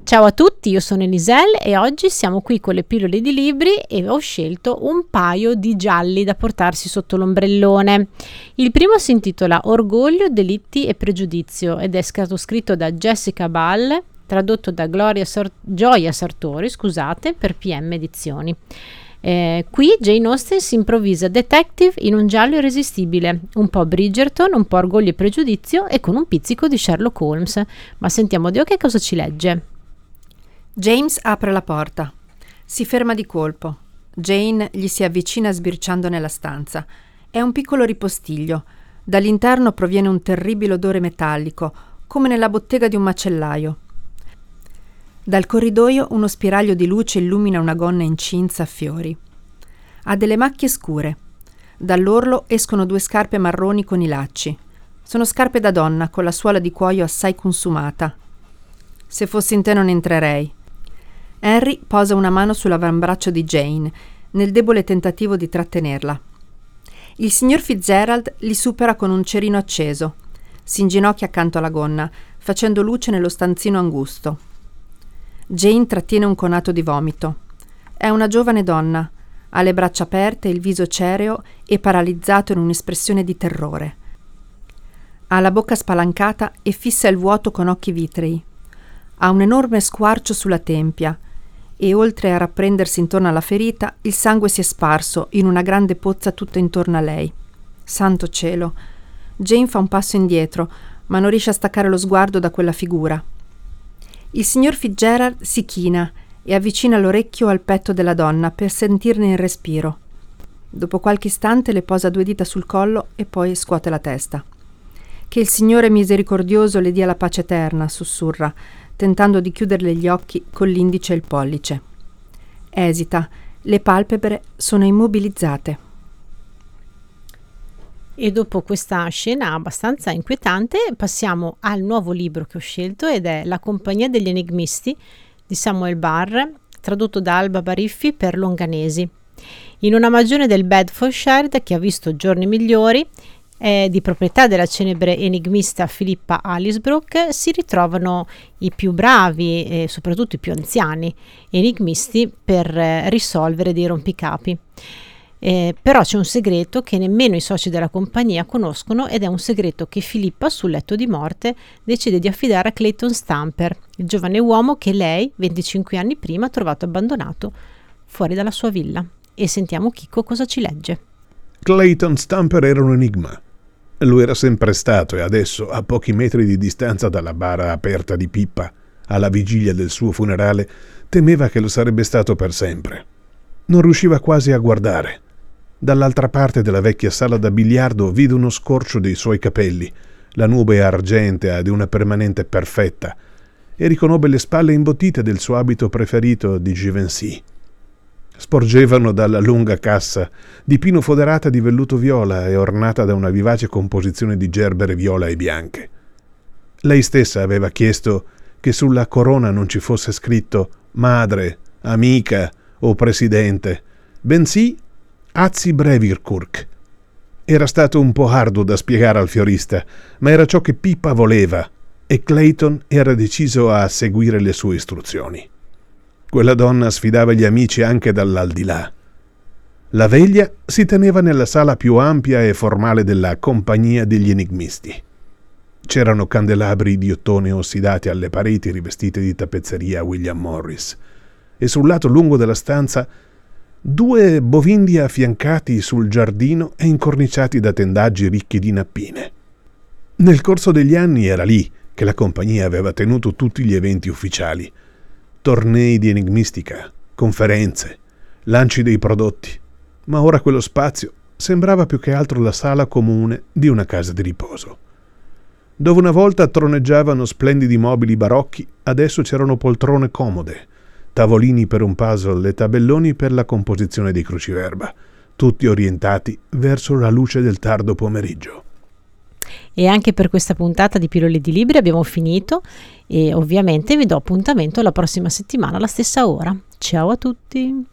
Ciao a tutti, io sono Eliselle e oggi siamo qui con le pillole di libri e ho scelto un paio di gialli da portarsi sotto l'ombrellone. Il primo si intitola Orgoglio, delitti e pregiudizio ed è stato scritto da Jessica Ball, tradotto da Gioia Sartori, per PM Edizioni. Qui Jane Austen si improvvisa detective in un giallo irresistibile, un po' Bridgerton, un po' Orgoglio e Pregiudizio e con un pizzico di Sherlock Holmes. Ma sentiamo Dio che cosa ci legge. James apre la porta. Si ferma di colpo. Jane gli si avvicina sbirciando nella stanza. È un piccolo ripostiglio. Dall'interno proviene un terribile odore metallico, come nella bottega di un macellaio. Dal corridoio uno spiraglio di luce illumina una gonna incinta a fiori. Ha delle macchie scure. Dall'orlo escono 2 scarpe marroni con i lacci. Sono scarpe da donna, con la suola di cuoio assai consumata. Se fossi in te non entrerei. Henry posa una mano sull'avambraccio di Jane, nel debole tentativo di trattenerla. Il signor Fitzgerald li supera con un cerino acceso. Si inginocchia accanto alla gonna, facendo luce nello stanzino angusto. Jane trattiene un conato di vomito. È una giovane donna, ha le braccia aperte, il viso cereo e paralizzato in un'espressione di terrore. Ha la bocca spalancata e fissa il vuoto con occhi vitrei. Ha un enorme squarcio sulla tempia e, oltre a rapprendersi intorno alla ferita, il sangue si è sparso in una grande pozza tutta intorno a lei. Santo cielo! Jane fa un passo indietro, ma non riesce a staccare lo sguardo da quella figura. Il signor Fitzgerald si china e avvicina l'orecchio al petto della donna per sentirne il respiro. Dopo qualche istante le posa 2 dita sul collo e poi scuote la testa. «Che il Signore misericordioso le dia la pace eterna», sussurra, tentando di chiuderle gli occhi con l'indice e il pollice. Esita, le palpebre sono immobilizzate. E dopo questa scena abbastanza inquietante passiamo al nuovo libro che ho scelto ed è La compagnia degli enigmisti di Samuel Barr, tradotto da Alba Bariffi per Longanesi. In una magione del Bedfordshire che ha visto giorni migliori, di proprietà della celebre enigmista Philippa Alisbrook, si ritrovano i più bravi e soprattutto i più anziani enigmisti per risolvere dei rompicapi. Però c'è un segreto che nemmeno i soci della compagnia conoscono ed è un segreto che Philippa sul letto di morte decide di affidare a Clayton Stamper, il giovane uomo che lei 25 anni prima ha trovato abbandonato fuori dalla sua villa. E sentiamo Chicco cosa ci legge. Clayton Stamper era un enigma. Lo era sempre stato e adesso, a pochi metri di distanza dalla bara aperta di Pippa, alla vigilia del suo funerale, temeva che lo sarebbe stato per sempre. Non riusciva quasi a guardare. Dall'altra parte della vecchia sala da biliardo vide uno scorcio dei suoi capelli, la nube argentea di una permanente perfetta, e riconobbe le spalle imbottite del suo abito preferito di Givenchy. Sporgevano dalla lunga cassa di pino foderata di velluto viola e ornata da una vivace composizione di gerbere viola e bianche. Lei stessa aveva chiesto che sulla corona non ci fosse scritto madre, amica o presidente, bensì Azzi Brevirkirk. Era stato un po' arduo da spiegare al fiorista, ma era ciò che Pippa voleva e Clayton era deciso a seguire le sue istruzioni. Quella donna sfidava gli amici anche dall'aldilà. La veglia si teneva nella sala più ampia e formale della compagnia degli enigmisti. C'erano candelabri di ottone ossidati alle pareti rivestite di tappezzeria William Morris e sul lato lungo della stanza 2 bovindi affiancati sul giardino e incorniciati da tendaggi ricchi di nappine. Nel corso degli anni era lì che la compagnia aveva tenuto tutti gli eventi ufficiali. Tornei di enigmistica, conferenze, lanci dei prodotti, ma ora quello spazio sembrava più che altro la sala comune di una casa di riposo. Dove una volta troneggiavano splendidi mobili barocchi, adesso c'erano poltrone comode, tavolini per un puzzle e tabelloni per la composizione dei cruciverba, tutti orientati verso la luce del tardo pomeriggio. E anche per questa puntata di Pillole di Libri abbiamo finito e ovviamente vi do appuntamento la prossima settimana alla stessa ora. Ciao a tutti!